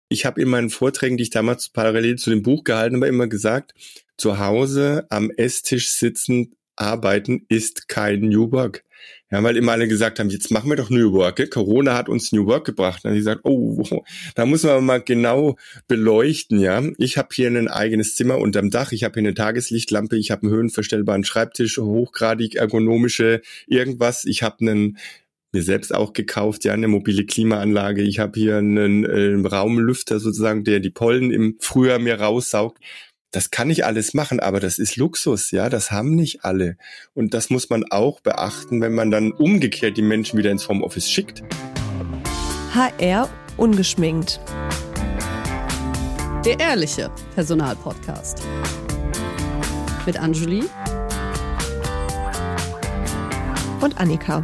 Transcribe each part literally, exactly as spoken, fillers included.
Ich habe in meinen Vorträgen, die ich damals parallel zu dem Buch gehalten habe, immer gesagt, zu Hause am Esstisch sitzen, arbeiten ist kein New Work. Ja, weil immer alle gesagt haben, jetzt machen wir doch New Work. Gell? Corona hat uns New Work gebracht. Dann habe ich gesagt, oh, da muss man mal genau beleuchten. Ja, ich habe hier ein eigenes Zimmer unterm Dach. Ich habe hier eine Tageslichtlampe. Ich habe einen höhenverstellbaren Schreibtisch, hochgradig ergonomische irgendwas. Ich habe einen mir selbst auch gekauft, ja, eine mobile Klimaanlage. Ich habe hier einen äh, Raumlüfter sozusagen, der die Pollen im Frühjahr mir raussaugt. Das kann ich alles machen, aber das ist Luxus, ja, das haben nicht alle. Und das muss man auch beachten, wenn man dann umgekehrt die Menschen wieder ins Homeoffice schickt. H R ungeschminkt. Der ehrliche Personalpodcast. Mit Anjuli und Annika.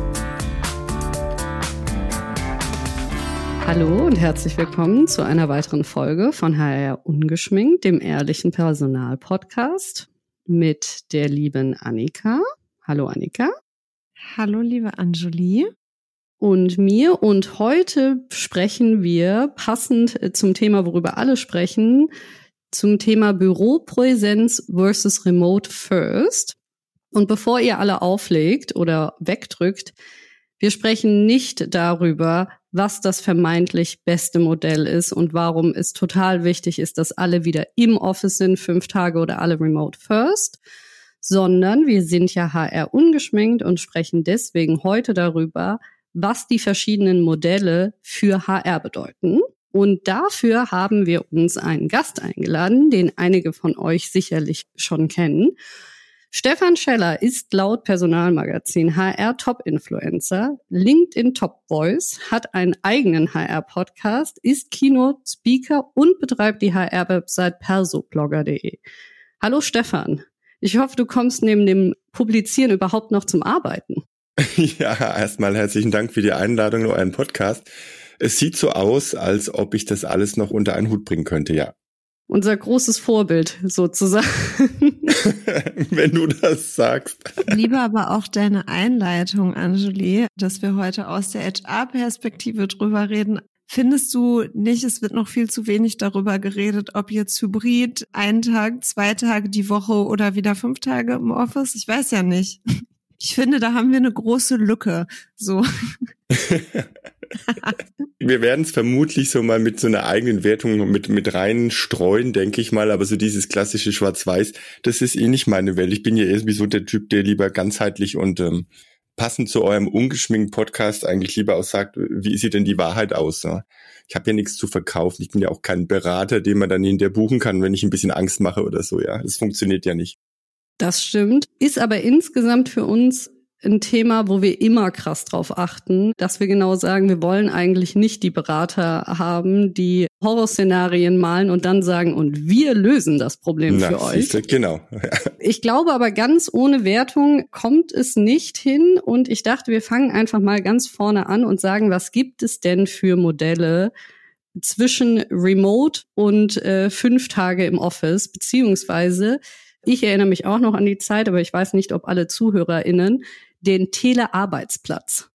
Hallo und herzlich willkommen zu einer weiteren Folge von H R ungeschminkt, dem ehrlichen Personalpodcast mit der lieben Annika. Hallo Annika. Hallo liebe Anjuli. Und mir. Und heute sprechen wir, passend zum Thema, worüber alle sprechen, zum Thema Büropräsenz versus Remote First. Und bevor ihr alle auflegt oder wegdrückt, wir sprechen nicht darüber, was das vermeintlich beste Modell ist und warum es total wichtig ist, dass alle wieder im Office sind, fünf Tage oder alle Remote First, sondern wir sind ja H R ungeschminkt und sprechen deswegen heute darüber, was die verschiedenen Modelle für H R bedeuten. Und dafür haben wir uns einen Gast eingeladen, den einige von euch sicherlich schon kennen. Stefan Scheller ist laut Personalmagazin H R-Top-Influencer, LinkedIn-Top-Voice, hat einen eigenen H R-Podcast, ist Keynote-Speaker und betreibt die H R-Website persoblogger punkt de. Hallo Stefan, ich hoffe, du kommst neben dem Publizieren überhaupt noch zum Arbeiten. Ja, erstmal herzlichen Dank für die Einladung in euren Podcast. Es sieht so aus, als ob ich das alles noch unter einen Hut bringen könnte, ja. Unser großes Vorbild sozusagen. Wenn du das sagst. Ich liebe aber auch deine Einleitung, Anjuli, dass wir heute aus der H R-Perspektive drüber reden. Findest du nicht, es wird noch viel zu wenig darüber geredet, ob jetzt Hybrid, einen Tag, zwei Tage die Woche oder wieder fünf Tage im Office? Ich weiß ja nicht. Ich finde, da haben wir eine große Lücke. So. Wir werden es vermutlich so mal mit so einer eigenen Wertung mit mit rein streuen, denke ich mal, aber so dieses klassische Schwarz-Weiß, das ist eh nicht meine Welt. Ich bin ja eher so der Typ, der lieber ganzheitlich und ähm, passend zu eurem ungeschminkten Podcast eigentlich lieber auch sagt, wie sieht denn die Wahrheit aus? Ne? Ich habe ja nichts zu verkaufen. Ich bin ja auch kein Berater, den man dann hinterher buchen kann, wenn ich ein bisschen Angst mache oder so. Ja, das funktioniert ja nicht. Das stimmt, ist aber insgesamt für uns ein Thema, wo wir immer krass drauf achten, dass wir genau sagen, wir wollen eigentlich nicht die Berater haben, die Horrorszenarien malen und dann sagen, und wir lösen das Problem Na, für euch. Du, genau. Ich glaube aber, ganz ohne Wertung kommt es nicht hin und ich dachte, wir fangen einfach mal ganz vorne an und sagen, was gibt es denn für Modelle zwischen Remote und äh, fünf Tage im Office, beziehungsweise ich erinnere mich auch noch an die Zeit, aber ich weiß nicht, ob alle ZuhörerInnen, den Telearbeitsplatz.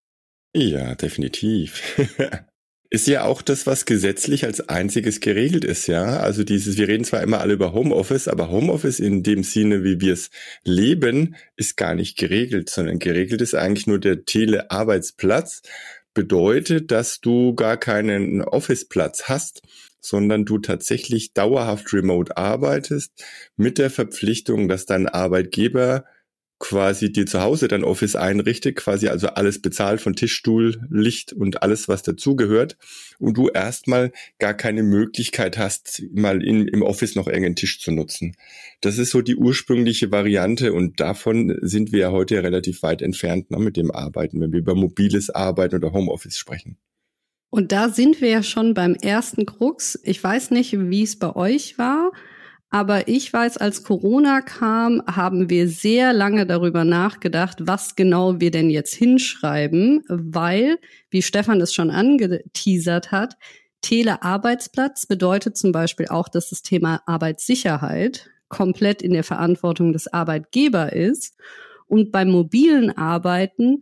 Ja, definitiv. Ist ja auch das, was gesetzlich als einziges geregelt ist, ja. Also dieses, wir reden zwar immer alle über Homeoffice, aber Homeoffice in dem Sinne, wie wir es leben, ist gar nicht geregelt, sondern geregelt ist eigentlich nur der Telearbeitsplatz. Bedeutet, dass du gar keinen Officeplatz hast, sondern du tatsächlich dauerhaft remote arbeitest mit der Verpflichtung, dass dein Arbeitgeber quasi dir zu Hause dein Office einrichtet, quasi also alles bezahlt von Tisch, Stuhl, Licht und alles, was dazugehört und du erstmal gar keine Möglichkeit hast, mal in, im Office noch irgendeinen Tisch zu nutzen. Das ist so die ursprüngliche Variante und davon sind wir ja heute relativ weit entfernt, ne, mit dem Arbeiten, wenn wir über mobiles Arbeiten oder Homeoffice sprechen. Und da sind wir ja schon beim ersten Krux. Ich weiß nicht, wie es bei euch war, aber ich weiß, als Corona kam, haben wir sehr lange darüber nachgedacht, was genau wir denn jetzt hinschreiben, weil, wie Stefan es schon angeteasert hat, Telearbeitsplatz bedeutet zum Beispiel auch, dass das Thema Arbeitssicherheit komplett in der Verantwortung des Arbeitgebers ist. Und beim mobilen Arbeiten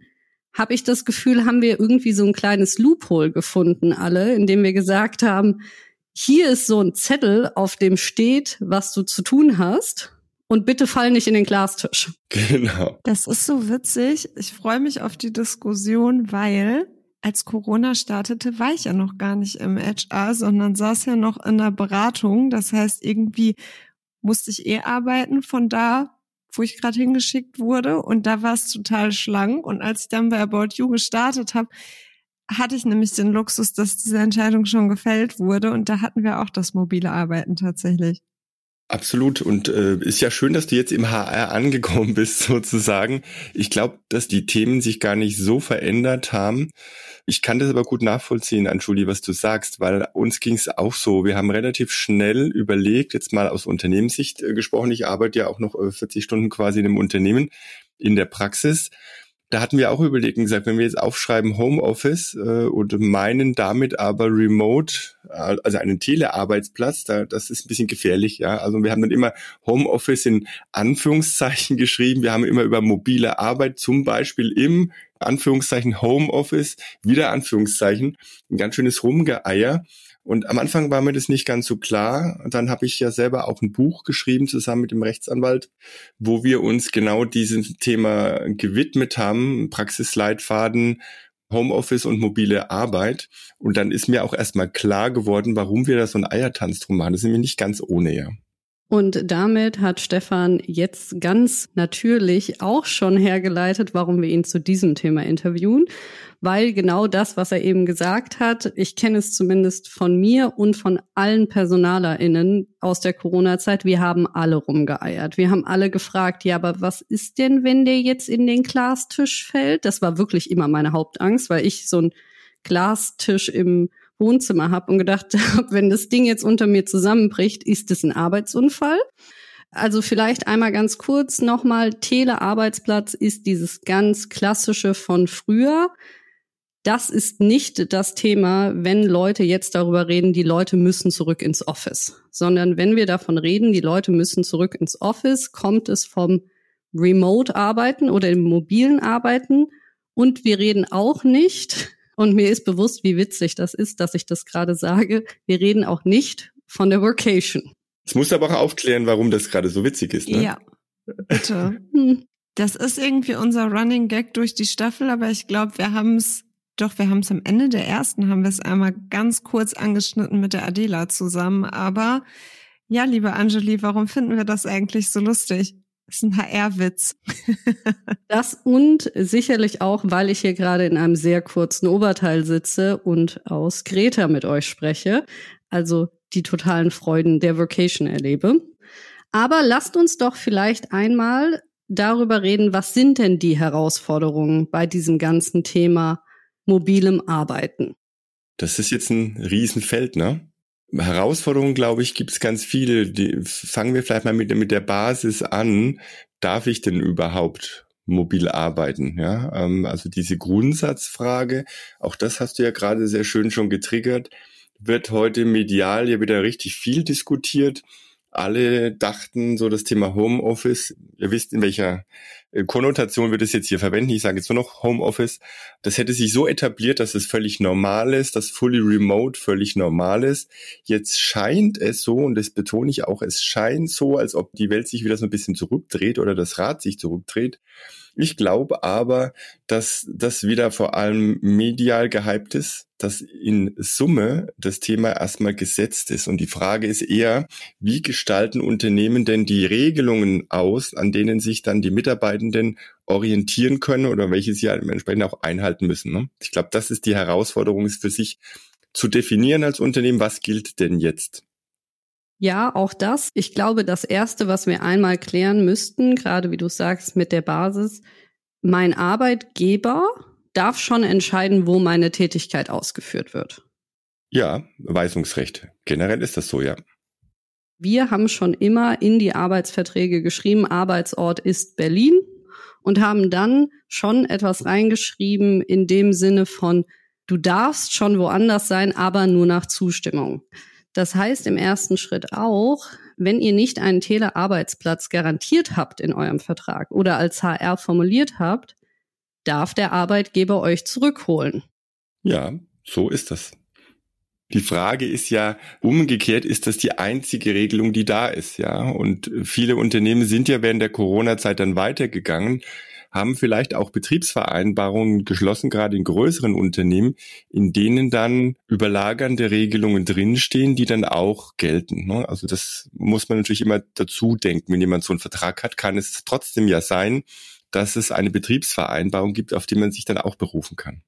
habe ich das Gefühl, haben wir irgendwie so ein kleines Loophole gefunden, alle, indem wir gesagt haben, hier ist so ein Zettel, auf dem steht, was du zu tun hast. Und bitte fall nicht in den Glastisch. Genau. Das ist so witzig. Ich freue mich auf die Diskussion, weil als Corona startete, war ich ja noch gar nicht im H R, sondern saß ja noch in der Beratung. Das heißt, irgendwie musste ich eh arbeiten von da, wo ich gerade hingeschickt wurde. Und da war es total schlank. Und als ich dann bei About You gestartet habe, hatte ich nämlich den Luxus, dass diese Entscheidung schon gefällt wurde. Und da hatten wir auch das mobile Arbeiten tatsächlich. Absolut. Und äh, ist ja schön, dass du jetzt im H R angekommen bist, sozusagen. Ich glaube, dass die Themen sich gar nicht so verändert haben. Ich kann das aber gut nachvollziehen, Anjuli, was du sagst, weil uns ging es auch so. Wir haben relativ schnell überlegt, jetzt mal aus Unternehmenssicht äh, gesprochen, ich arbeite ja auch noch äh, vierzig Stunden quasi in einem Unternehmen in der Praxis. Da hatten wir auch überlegt und gesagt, wenn wir jetzt aufschreiben Homeoffice äh, und meinen damit aber Remote, äh, also einen Telearbeitsplatz, da, das ist ein bisschen gefährlich, ja. Also wir haben dann immer Homeoffice in Anführungszeichen geschrieben. Wir haben immer über mobile Arbeit, zum Beispiel im Anführungszeichen Homeoffice, wieder Anführungszeichen, ein ganz schönes Rumgeeier. Und am Anfang war mir das nicht ganz so klar. Und dann habe ich ja selber auch ein Buch geschrieben, zusammen mit dem Rechtsanwalt, wo wir uns genau diesem Thema gewidmet haben, Praxisleitfaden, Homeoffice und mobile Arbeit. Und dann ist mir auch erstmal klar geworden, warum wir da so einen Eiertanz drum machen. Das ist nämlich nicht ganz ohne, ja. Und damit hat Stefan jetzt ganz natürlich auch schon hergeleitet, warum wir ihn zu diesem Thema interviewen. Weil genau das, was er eben gesagt hat, ich kenne es zumindest von mir und von allen PersonalerInnen aus der Corona-Zeit, wir haben alle rumgeeiert. Wir haben alle gefragt, ja, aber was ist denn, wenn der jetzt in den Glastisch fällt? Das war wirklich immer meine Hauptangst, weil ich so einen Glastisch im Wohnzimmer habe und gedacht habe, wenn das Ding jetzt unter mir zusammenbricht, ist es ein Arbeitsunfall. Also vielleicht einmal ganz kurz nochmal, Telearbeitsplatz ist dieses ganz klassische von früher. Das ist nicht das Thema, wenn Leute jetzt darüber reden, die Leute müssen zurück ins Office, sondern wenn wir davon reden, die Leute müssen zurück ins Office, kommt es vom Remote-Arbeiten oder dem mobilen Arbeiten. Und wir reden auch nicht, und mir ist bewusst, wie witzig das ist, dass ich das gerade sage, wir reden auch nicht von der Workation. Es muss aber auch aufklären, warum das gerade so witzig ist, ne? Ja, bitte. Das ist irgendwie unser Running Gag durch die Staffel, aber ich glaube, wir haben es, doch, wir haben es am Ende der ersten, haben wir es einmal ganz kurz angeschnitten mit der Adela zusammen. Aber ja, liebe Anjuli, warum finden wir das eigentlich so lustig? Das ist ein H R-Witz. Das und sicherlich auch, weil ich hier gerade in einem sehr kurzen Oberteil sitze und aus Greta mit euch spreche, also die totalen Freuden der Workation erlebe. Aber lasst uns doch vielleicht einmal darüber reden, was sind denn die Herausforderungen bei diesem ganzen Thema mobilem Arbeiten? Das ist jetzt ein Riesenfeld, ne? Herausforderungen, glaube ich, gibt es ganz viele. Die, fangen wir vielleicht mal mit, mit der Basis an. Darf ich denn überhaupt mobil arbeiten? Ja, ähm, also diese Grundsatzfrage, auch das hast du ja gerade sehr schön schon getriggert, wird heute medial ja wieder richtig viel diskutiert. Alle dachten so das Thema Homeoffice, ihr wisst, in welcher Konnotation wir das jetzt hier verwenden, ich sage jetzt nur noch Homeoffice, das hätte sich so etabliert, dass es völlig normal ist, dass fully remote völlig normal ist. Jetzt scheint es so, und das betone ich auch, es scheint so, als ob die Welt sich wieder so ein bisschen zurückdreht oder das Rad sich zurückdreht. Ich glaube aber, dass das wieder vor allem medial gehypt ist, dass in Summe das Thema erstmal gesetzt ist. Und die Frage ist eher, wie gestalten Unternehmen denn die Regelungen aus, an denen sich dann die Mitarbeitenden orientieren können oder welche sie halt entsprechend auch einhalten müssen. Ne? Ich glaube, das ist die Herausforderung, ist für sich zu definieren als Unternehmen, was gilt denn jetzt? Ja, auch das. Ich glaube, das Erste, was wir einmal klären müssten, gerade wie du sagst, mit der Basis, mein Arbeitgeber darf schon entscheiden, wo meine Tätigkeit ausgeführt wird. Ja, Weisungsrecht. Generell ist das so, ja. Wir haben schon immer in die Arbeitsverträge geschrieben, Arbeitsort ist Berlin und haben dann schon etwas reingeschrieben in dem Sinne von, du darfst schon woanders sein, aber nur nach Zustimmung. Das heißt im ersten Schritt auch, wenn ihr nicht einen Telearbeitsplatz garantiert habt in eurem Vertrag oder als H R formuliert habt, darf der Arbeitgeber euch zurückholen. Ja, so ist das. Die Frage ist ja, umgekehrt ist das die einzige Regelung, die da ist, ja. Und viele Unternehmen sind ja während der Corona-Zeit dann weitergegangen, haben vielleicht auch Betriebsvereinbarungen geschlossen, gerade in größeren Unternehmen, in denen dann überlagernde Regelungen drinstehen, die dann auch gelten, ne? Also das muss man natürlich immer dazu denken. Wenn jemand so einen Vertrag hat, kann es trotzdem ja sein, dass es eine Betriebsvereinbarung gibt, auf die man sich dann auch berufen kann.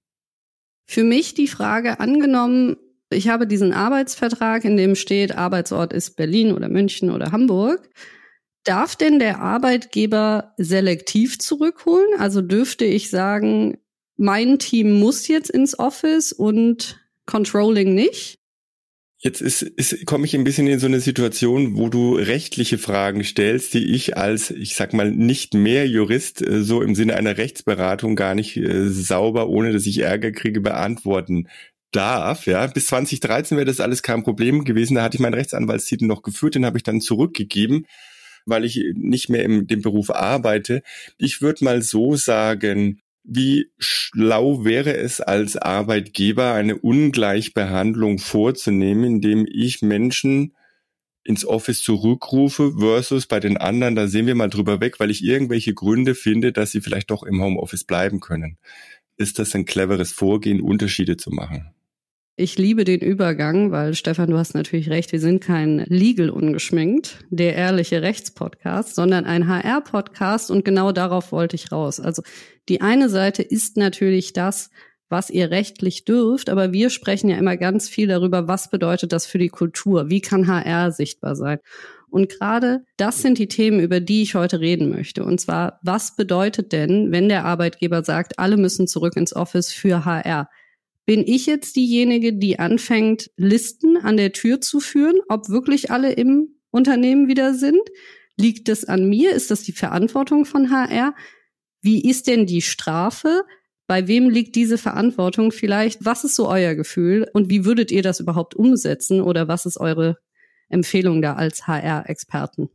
Für mich die Frage, angenommen, ich habe diesen Arbeitsvertrag, in dem steht, Arbeitsort ist Berlin oder München oder Hamburg. Darf denn der Arbeitgeber selektiv zurückholen? Also dürfte ich sagen, mein Team muss jetzt ins Office und Controlling nicht? Jetzt ist, ist, komme ich ein bisschen in so eine Situation, wo du rechtliche Fragen stellst, die ich als, ich sag mal, nicht mehr Jurist, äh, so im Sinne einer Rechtsberatung gar nicht äh, sauber, ohne dass ich Ärger kriege, beantworten darf. Ja, bis zwanzig dreizehn wäre das alles kein Problem gewesen. Da hatte ich meinen Rechtsanwaltstitel noch geführt, den habe ich dann zurückgegeben, weil ich nicht mehr in dem Beruf arbeite. Ich würde mal so sagen, wie schlau wäre es als Arbeitgeber, eine Ungleichbehandlung vorzunehmen, indem ich Menschen ins Office zurückrufe versus bei den anderen, da sehen wir mal drüber weg, weil ich irgendwelche Gründe finde, dass sie vielleicht doch im Homeoffice bleiben können. Ist das ein cleveres Vorgehen, Unterschiede zu machen? Ich liebe den Übergang, weil Stefan, du hast natürlich recht, wir sind kein Legal ungeschminkt, der ehrliche Rechtspodcast, sondern ein H R-Podcast und genau darauf wollte ich raus. Also die eine Seite ist natürlich das, was ihr rechtlich dürft, aber wir sprechen ja immer ganz viel darüber, was bedeutet das für die Kultur, wie kann H R sichtbar sein. Und gerade das sind die Themen, über die ich heute reden möchte. Und zwar, was bedeutet denn, wenn der Arbeitgeber sagt, alle müssen zurück ins Office für H R? Bin ich jetzt diejenige, die anfängt, Listen an der Tür zu führen, ob wirklich alle im Unternehmen wieder sind? Liegt das an mir? Ist das die Verantwortung von H R? Wie ist denn die Strafe? Bei wem liegt diese Verantwortung vielleicht? Was ist so euer Gefühl? Und wie würdet ihr das überhaupt umsetzen? Oder was ist eure Empfehlung da als H R-Experten?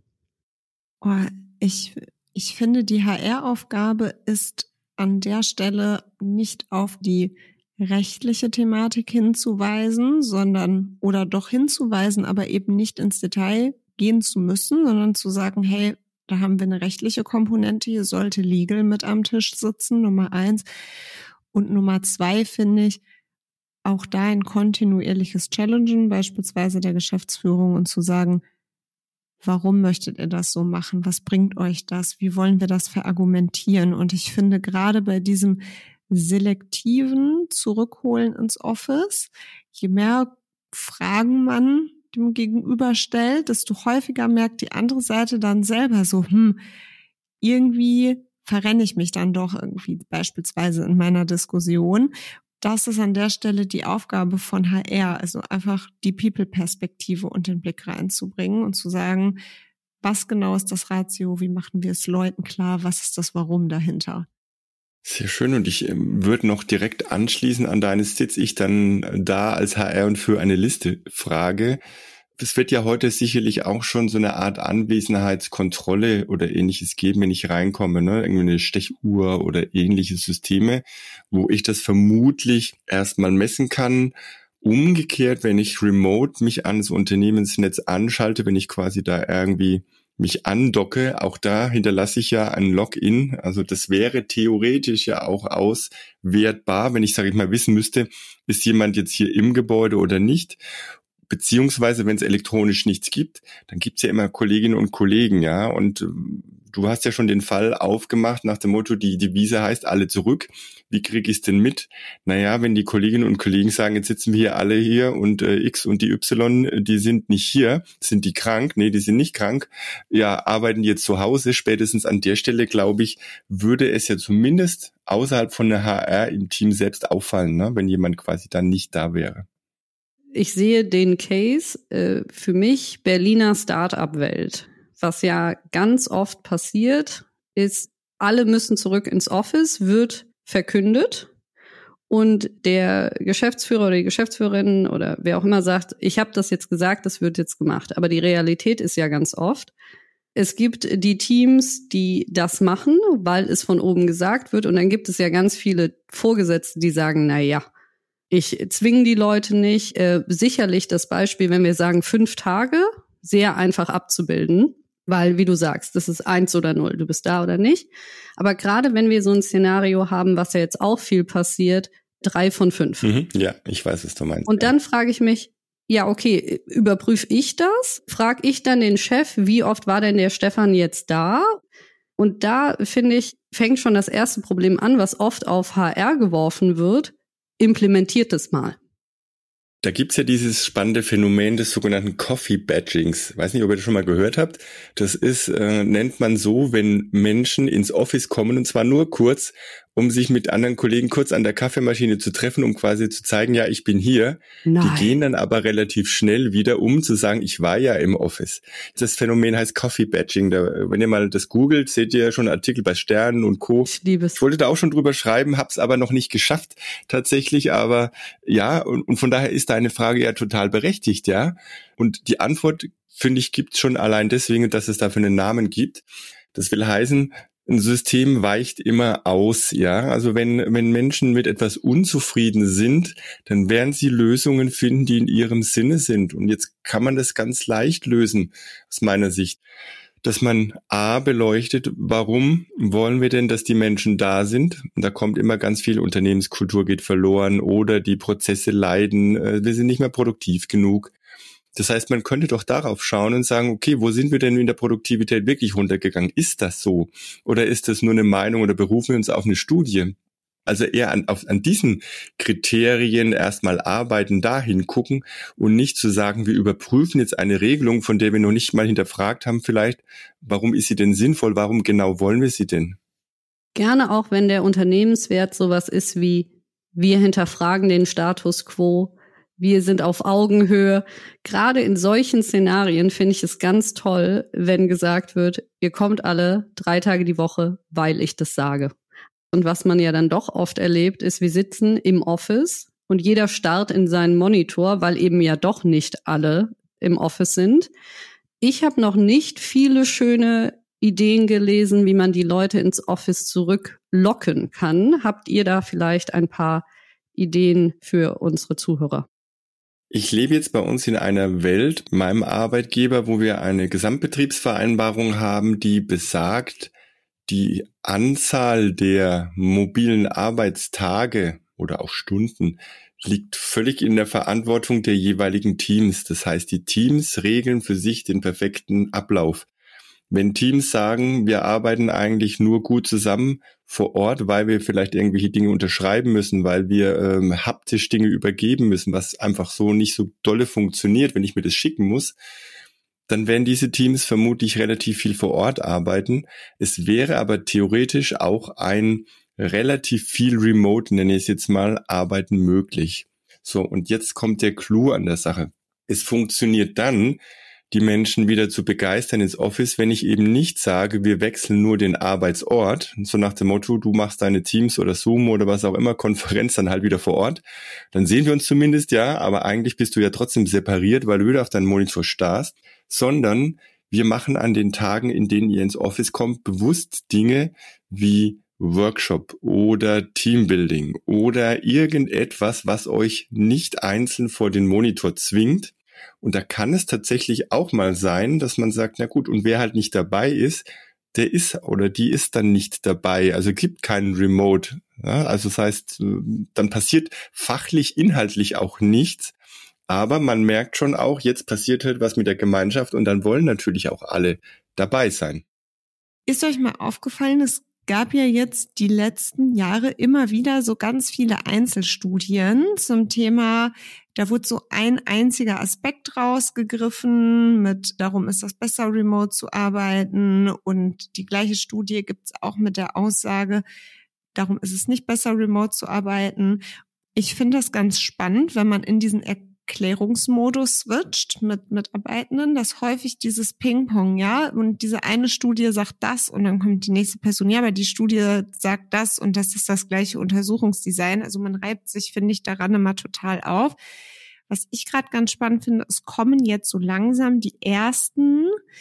Oh, ich, ich finde, die H R-Aufgabe ist an der Stelle nicht auf die rechtliche Thematik hinzuweisen, sondern oder doch hinzuweisen, aber eben nicht ins Detail gehen zu müssen, sondern zu sagen, hey, da haben wir eine rechtliche Komponente, hier sollte Legal mit am Tisch sitzen, Nummer eins. Und Nummer zwei finde ich, auch da ein kontinuierliches Challengen, beispielsweise der Geschäftsführung, und zu sagen, warum möchtet ihr das so machen? Was bringt euch das? Wie wollen wir das verargumentieren? Und ich finde, gerade bei diesem selektiven Zurückholen ins Office, je mehr Fragen man dem Gegenüber stellt, desto häufiger merkt die andere Seite dann selber so, hm, irgendwie verrenne ich mich dann doch irgendwie beispielsweise in meiner Diskussion. Das ist an der Stelle die Aufgabe von H R, also einfach die People-Perspektive und den Blick reinzubringen und zu sagen, was genau ist das Ratio, wie machen wir es Leuten klar, was ist das Warum dahinter? Sehr schön, und ich ähm, würde noch direkt anschließen an deines, sitze ich dann da als H R und für eine Liste frage. Es wird ja heute sicherlich auch schon so eine Art Anwesenheitskontrolle oder ähnliches geben, wenn ich reinkomme, ne? Irgendwie eine Stechuhr oder ähnliche Systeme, wo ich das vermutlich erstmal messen kann. Umgekehrt, wenn ich remote mich ans Unternehmensnetz anschalte, wenn ich quasi da irgendwie mich andocke, auch da hinterlasse ich ja ein Login. Also das wäre theoretisch ja auch auswertbar, wenn ich, sage ich mal, wissen müsste, ist jemand jetzt hier im Gebäude oder nicht. Beziehungsweise, wenn es elektronisch nichts gibt, dann gibt's ja immer Kolleginnen und Kollegen, ja. Und äh, du hast ja schon den Fall aufgemacht nach dem Motto, die Devise heißt, alle zurück. Wie kriege ich es denn mit? Naja, wenn die Kolleginnen und Kollegen sagen, jetzt sitzen wir hier alle hier und äh, X und die Y, die sind nicht hier, sind die krank? Nee, die sind nicht krank. Ja, arbeiten jetzt zu Hause. Spätestens an der Stelle, glaube ich, würde es ja zumindest außerhalb von der H R im Team selbst auffallen, ne, wenn jemand quasi dann nicht da wäre. Ich sehe den Case äh, für mich Berliner Start-up-Welt. Was ja ganz oft passiert, ist, alle müssen zurück ins Office, wird verkündet und der Geschäftsführer oder die Geschäftsführerin oder wer auch immer sagt, ich habe das jetzt gesagt, das wird jetzt gemacht. Aber die Realität ist ja ganz oft, Es gibt die Teams, die das machen, weil es von oben gesagt wird. Und dann gibt es ja ganz viele Vorgesetzte, die sagen, na ja, ich zwinge die Leute nicht. Äh, sicherlich das Beispiel, wenn wir sagen fünf Tage, sehr einfach abzubilden. Weil, wie du sagst, das ist eins oder null, du bist da oder nicht. Aber gerade wenn wir so ein Szenario haben, was ja jetzt auch viel passiert, drei von fünf. Mhm, ja, ich weiß, was du meinst. Und dann frage ich mich, ja, okay, überprüfe ich das? Frage ich dann den Chef, wie oft war denn der Stefan jetzt da? Und da, finde ich, fängt schon das erste Problem an, was oft auf H R geworfen wird. Implementiert es mal. Da gibt's ja dieses spannende Phänomen des sogenannten Coffee-Badgings. Weiß nicht, ob ihr das schon mal gehört habt. Das ist, äh, nennt man so, wenn Menschen ins Office kommen, und zwar nur kurz, um sich mit anderen Kollegen kurz an der Kaffeemaschine zu treffen, um quasi zu zeigen, ja, ich bin hier. Nein. Die gehen dann aber relativ schnell wieder, um zu sagen, ich war ja im Office. Das Phänomen heißt Coffee-Badging. Da, wenn ihr mal das googelt, seht ihr schon Artikel bei Sternen und Co. Ich liebe es. Ich wollte da auch schon drüber schreiben, hab's aber noch nicht geschafft, tatsächlich. Aber ja, und, und von daher ist deine Frage ja total berechtigt, ja. Und die Antwort, finde ich, gibt's schon allein deswegen, dass es dafür einen Namen gibt. Das will heißen, ein System weicht immer aus, ja. Also wenn, wenn Menschen mit etwas unzufrieden sind, dann werden sie Lösungen finden, die in ihrem Sinne sind. Und jetzt kann man das ganz leicht lösen, aus meiner Sicht. Dass man A beleuchtet, warum wollen wir denn, dass die Menschen da sind? Und da kommt immer ganz viel Unternehmenskultur geht verloren oder die Prozesse leiden, wir sind nicht mehr produktiv genug. Das heißt, man könnte doch darauf schauen und sagen, okay, wo sind wir denn in der Produktivität wirklich runtergegangen? Ist das so? Oder ist das nur eine Meinung oder berufen wir uns auf eine Studie? Also eher an, auf, an diesen Kriterien erstmal arbeiten, da hingucken und nicht zu sagen, wir überprüfen jetzt eine Regelung, von der wir noch nicht mal hinterfragt haben vielleicht, warum ist sie denn sinnvoll, warum genau wollen wir sie denn? Gerne auch, wenn der Unternehmenswert sowas ist wie, wir hinterfragen den Status quo, wir sind auf Augenhöhe. Gerade in solchen Szenarien finde ich es ganz toll, wenn gesagt wird, ihr kommt alle drei Tage die Woche, weil ich das sage. Und was man ja dann doch oft erlebt, ist, wir sitzen im Office und jeder starrt in seinen Monitor, weil eben ja doch nicht alle im Office sind. Ich habe noch nicht viele schöne Ideen gelesen, wie man die Leute ins Office zurücklocken kann. Habt ihr da vielleicht ein paar Ideen für unsere Zuhörer? Ich lebe jetzt bei uns in einer Welt, meinem Arbeitgeber, wo wir eine Gesamtbetriebsvereinbarung haben, die besagt, die Anzahl der mobilen Arbeitstage oder auch Stunden liegt völlig in der Verantwortung der jeweiligen Teams. Das heißt, die Teams regeln für sich den perfekten Ablauf. Wenn Teams sagen, wir arbeiten eigentlich nur gut zusammen vor Ort, weil wir vielleicht irgendwelche Dinge unterschreiben müssen, weil wir ähm, haptisch Dinge übergeben müssen, was einfach so nicht so dolle funktioniert, wenn ich mir das schicken muss, dann werden diese Teams vermutlich relativ viel vor Ort arbeiten. Es wäre aber theoretisch auch ein relativ viel Remote, nenne ich es jetzt mal, Arbeiten möglich. So, und jetzt kommt der Clou an der Sache. Es funktioniert dann, die Menschen wieder zu begeistern ins Office, wenn ich eben nicht sage, wir wechseln nur den Arbeitsort, so nach dem Motto, du machst deine Teams oder Zoom oder was auch immer, Konferenz dann halt wieder vor Ort. Dann sehen wir uns zumindest, ja, aber eigentlich bist du ja trotzdem separiert, weil du wieder auf deinen Monitor starrst, sondern wir machen an den Tagen, in denen ihr ins Office kommt, bewusst Dinge wie Workshop oder Teambuilding oder irgendetwas, was euch nicht einzeln vor den Monitor zwingt. Und da kann es tatsächlich auch mal sein, dass man sagt, na gut, und wer halt nicht dabei ist, der ist oder die ist dann nicht dabei. Also gibt keinen Remote. Ja, also das heißt, dann passiert fachlich, inhaltlich auch nichts. Aber man merkt schon auch, jetzt passiert halt was mit der Gemeinschaft und dann wollen natürlich auch alle dabei sein. Ist euch mal aufgefallen, es gab ja jetzt die letzten Jahre immer wieder so ganz viele Einzelstudien zum Thema, da wurde so ein einziger Aspekt rausgegriffen mit, darum ist das besser, remote zu arbeiten, und die gleiche Studie gibt's auch mit der Aussage, darum ist es nicht besser, remote zu arbeiten. Ich finde das ganz spannend, wenn man in diesen Erklärungsmodus switcht mit Mitarbeitenden, dass häufig dieses Ping-Pong, ja, und diese eine Studie sagt das und dann kommt die nächste Person, ja, aber die Studie sagt das und das ist das gleiche Untersuchungsdesign. Also man reibt sich, finde ich, daran immer total auf. Was ich gerade ganz spannend finde, es kommen jetzt so langsam die ersten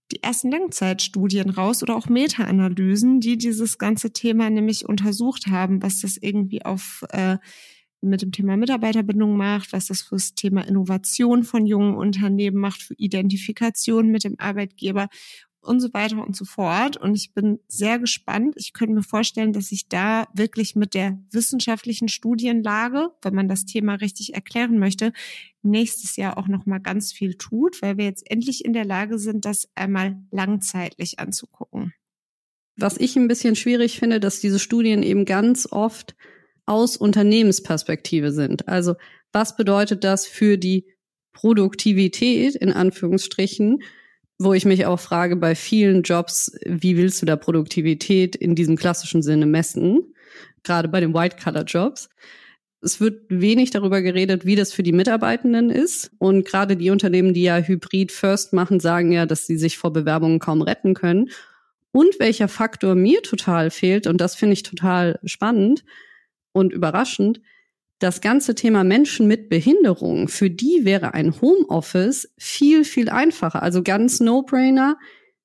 die ersten Langzeitstudien raus oder auch Meta-Analysen, die dieses ganze Thema nämlich untersucht haben, was das irgendwie auf äh, mit dem Thema Mitarbeiterbindung macht, was das für das Thema Innovation von jungen Unternehmen macht, für Identifikation mit dem Arbeitgeber und so weiter und so fort. Und ich bin sehr gespannt. Ich könnte mir vorstellen, dass sich da wirklich mit der wissenschaftlichen Studienlage, wenn man das Thema richtig erklären möchte, nächstes Jahr auch noch mal ganz viel tut, weil wir jetzt endlich in der Lage sind, das einmal langzeitlich anzugucken. Was ich ein bisschen schwierig finde, dass diese Studien eben ganz oft aus Unternehmensperspektive sind. Also was bedeutet das für die Produktivität in Anführungsstrichen, wo ich mich auch frage, bei vielen Jobs, wie willst du da Produktivität in diesem klassischen Sinne messen? Gerade bei den White-Collar-Jobs. Es wird wenig darüber geredet, wie das für die Mitarbeitenden ist. Und gerade die Unternehmen, die ja Hybrid First machen, sagen ja, dass sie sich vor Bewerbungen kaum retten können. Und welcher Faktor mir total fehlt, und das finde ich total spannend und überraschend, das ganze Thema Menschen mit Behinderung, für die wäre ein Homeoffice viel, viel einfacher. Also ganz No-Brainer,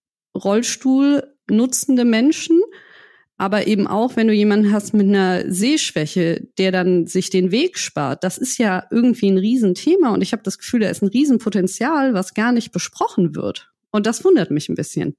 Rollstuhl nutzende Menschen, aber eben auch, wenn du jemanden hast mit einer Sehschwäche, der dann sich den Weg spart. Das ist ja irgendwie ein Riesenthema und ich habe das Gefühl, da ist ein Riesenpotenzial, was gar nicht besprochen wird. Und das wundert mich ein bisschen.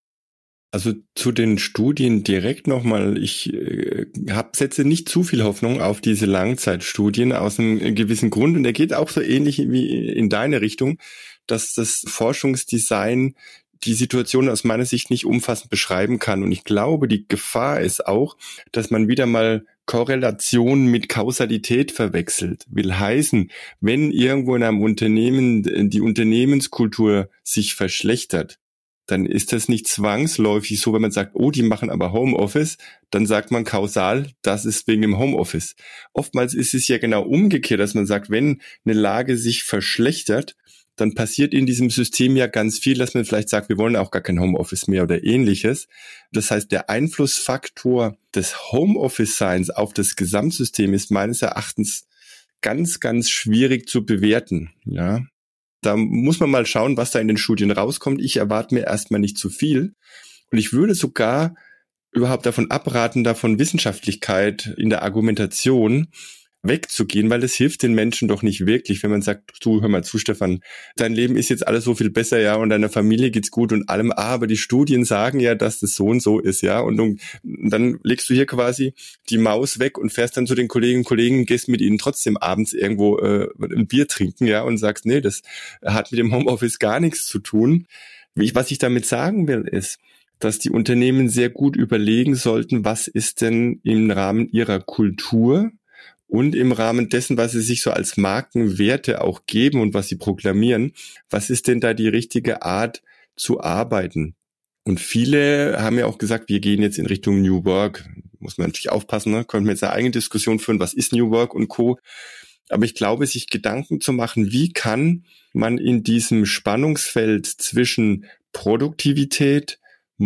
Also zu den Studien direkt nochmal, ich äh, hab, setze nicht zu viel Hoffnung auf diese Langzeitstudien aus einem gewissen Grund und der geht auch so ähnlich wie in deine Richtung, dass das Forschungsdesign die Situation aus meiner Sicht nicht umfassend beschreiben kann und ich glaube, die Gefahr ist auch, dass man wieder mal Korrelation mit Kausalität verwechselt. Will heißen, wenn irgendwo in einem Unternehmen die Unternehmenskultur sich verschlechtert, dann ist das nicht zwangsläufig so, wenn man sagt, oh, die machen aber Homeoffice, dann sagt man kausal, das ist wegen dem Homeoffice. Oftmals ist es ja genau umgekehrt, dass man sagt, wenn eine Lage sich verschlechtert, dann passiert in diesem System ja ganz viel, dass man vielleicht sagt, wir wollen auch gar kein Homeoffice mehr oder ähnliches. Das heißt, der Einflussfaktor des Homeoffice-Seins auf das Gesamtsystem ist meines Erachtens ganz, ganz schwierig zu bewerten, ja. Da muss man mal schauen, was da in den Studien rauskommt. Ich erwarte mir erstmal nicht zu viel. Und ich würde sogar überhaupt davon abraten, davon Wissenschaftlichkeit in der Argumentation wegzugehen, weil das hilft den Menschen doch nicht wirklich, wenn man sagt, du, hör mal zu, Stefan, dein Leben ist jetzt alles so viel besser, ja, und deiner Familie geht's gut und allem, ah, aber die Studien sagen ja, dass das so und so ist, ja, und, und dann legst du hier quasi die Maus weg und fährst dann zu den Kolleginnen und Kollegen, gehst mit ihnen trotzdem abends irgendwo äh, ein Bier trinken, ja, und sagst, nee, das hat mit dem Homeoffice gar nichts zu tun. Was ich damit sagen will, ist, dass die Unternehmen sehr gut überlegen sollten, was ist denn im Rahmen ihrer Kultur und im Rahmen dessen, was sie sich so als Markenwerte auch geben und was sie proklamieren, was ist denn da die richtige Art zu arbeiten? Und viele haben ja auch gesagt, wir gehen jetzt in Richtung New Work. Muss man natürlich aufpassen, ne? Könnten wir jetzt eine eigene Diskussion führen, was ist New Work und Co. Aber ich glaube, sich Gedanken zu machen, wie kann man in diesem Spannungsfeld zwischen Produktivität,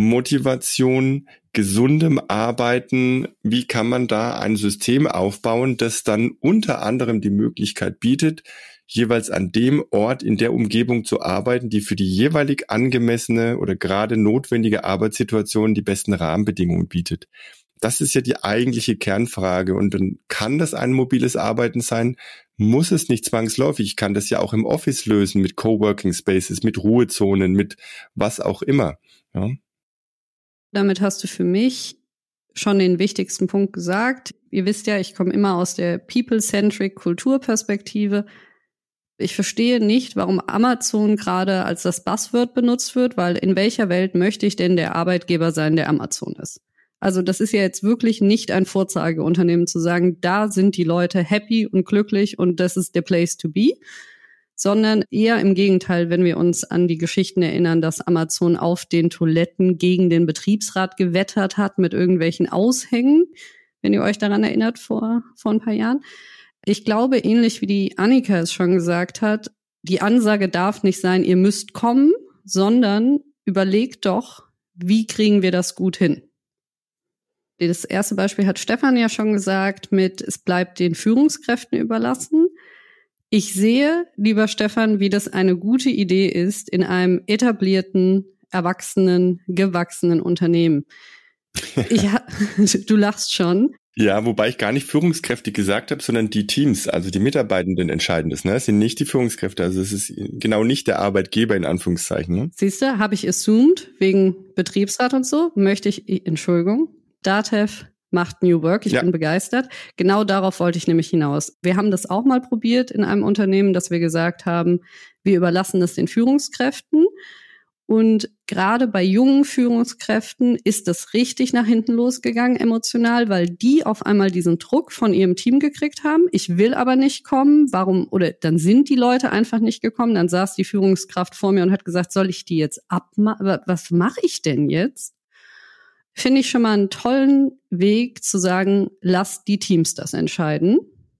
Motivation, gesundem Arbeiten, wie kann man da ein System aufbauen, das dann unter anderem die Möglichkeit bietet, jeweils an dem Ort in der Umgebung zu arbeiten, die für die jeweilig angemessene oder gerade notwendige Arbeitssituation die besten Rahmenbedingungen bietet. Das ist ja die eigentliche Kernfrage und dann kann das ein mobiles Arbeiten sein, muss es nicht zwangsläufig. Ich kann das ja auch im Office lösen mit Coworking Spaces, mit Ruhezonen, mit was auch immer, ja. Damit hast du für mich schon den wichtigsten Punkt gesagt. Ihr wisst ja, ich komme immer aus der People-Centric Kulturperspektive. Ich verstehe nicht, warum Amazon gerade als das Buzzword benutzt wird, weil in welcher Welt möchte ich denn der Arbeitgeber sein, der Amazon ist? Also das ist ja jetzt wirklich nicht ein Vorzeigeunternehmen zu sagen, da sind die Leute happy und glücklich und das ist der place to be. Sondern eher im Gegenteil, wenn wir uns an die Geschichten erinnern, dass Amazon auf den Toiletten gegen den Betriebsrat gewettert hat mit irgendwelchen Aushängen, wenn ihr euch daran erinnert vor, vor ein paar Jahren. Ich glaube, ähnlich wie die Annika es schon gesagt hat, die Ansage darf nicht sein, ihr müsst kommen, sondern überlegt doch, wie kriegen wir das gut hin? Das erste Beispiel hat Stefan ja schon gesagt mit, es bleibt den Führungskräften überlassen. Ich sehe, lieber Stefan, wie das eine gute Idee ist, in einem etablierten erwachsenen, gewachsenen Unternehmen. Ich, du lachst schon. Ja, wobei ich gar nicht Führungskräfte gesagt habe, sondern die Teams, also die Mitarbeitenden entscheidend ist. Ne? Es sind nicht die Führungskräfte, also es ist genau nicht der Arbeitgeber in Anführungszeichen. Ne? Siehst du, habe ich assumed, wegen Betriebsrat und so, möchte ich, Entschuldigung, DATEV macht New Work, ich ja. bin begeistert. Genau darauf wollte ich nämlich hinaus. Wir haben das auch mal probiert in einem Unternehmen, dass wir gesagt haben, wir überlassen das den Führungskräften. Und gerade bei jungen Führungskräften ist das richtig nach hinten losgegangen emotional, weil die auf einmal diesen Druck von ihrem Team gekriegt haben. Ich will aber nicht kommen. Warum? Oder dann sind die Leute einfach nicht gekommen. Dann saß die Führungskraft vor mir und hat gesagt, soll ich die jetzt abmachen? Was mache ich denn jetzt? Finde ich schon mal einen tollen Weg zu sagen, lass die Teams das entscheiden.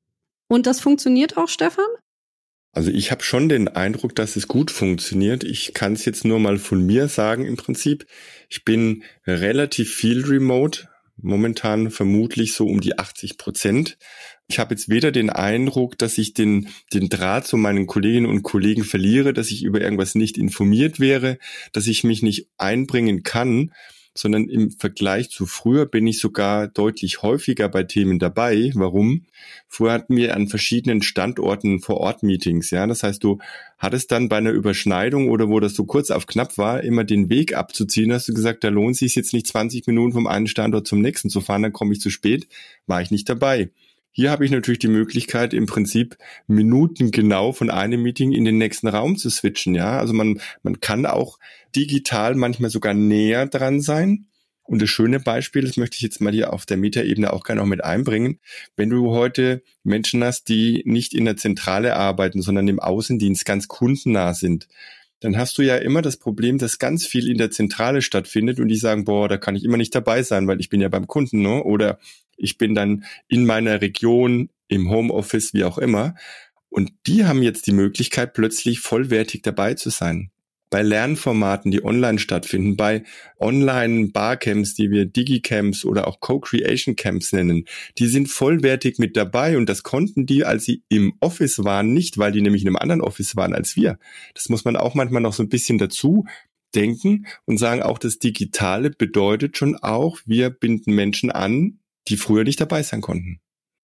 Und das funktioniert auch, Stefan? Also ich habe schon den Eindruck, dass es gut funktioniert. Ich kann es jetzt nur mal von mir sagen im Prinzip. Ich bin relativ viel remote, momentan vermutlich so um die achtzig Prozent. Ich habe jetzt weder den Eindruck, dass ich den, den Draht zu meinen Kolleginnen und Kollegen verliere, dass ich über irgendwas nicht informiert wäre, dass ich mich nicht einbringen kann, sondern im Vergleich zu früher bin ich sogar deutlich häufiger bei Themen dabei. Warum? Früher hatten wir an verschiedenen Standorten Vor-Ort-Meetings, ja. Das heißt, du hattest dann bei einer Überschneidung oder wo das so kurz auf knapp war, immer den Weg abzuziehen. Hast du gesagt, da lohnt es sich jetzt nicht zwanzig Minuten vom einen Standort zum nächsten zu fahren, dann komme ich zu spät, war ich nicht dabei. Hier habe ich natürlich die Möglichkeit, im Prinzip minutengenau von einem Meeting in den nächsten Raum zu switchen, ja. Also man, man kann auch digital manchmal sogar näher dran sein. Und das schöne Beispiel, das möchte ich jetzt mal hier auf der Metaebene auch gerne noch mit einbringen. Wenn du heute Menschen hast, die nicht in der Zentrale arbeiten, sondern im Außendienst ganz kundennah sind, dann hast du ja immer das Problem, dass ganz viel in der Zentrale stattfindet und die sagen, boah, da kann ich immer nicht dabei sein, weil ich bin ja beim Kunden, ne? Oder ich bin dann in meiner Region, im Homeoffice, wie auch immer. Und die haben jetzt die Möglichkeit, plötzlich vollwertig dabei zu sein. Bei Lernformaten, die online stattfinden, bei Online-Barcamps, die wir Digicamps oder auch Co-Creation-Camps nennen, die sind vollwertig mit dabei und das konnten die, als sie im Office waren, nicht, weil die nämlich in einem anderen Office waren als wir. Das muss man auch manchmal noch so ein bisschen dazu denken und sagen, auch das Digitale bedeutet schon auch, wir binden Menschen an, die früher nicht dabei sein konnten.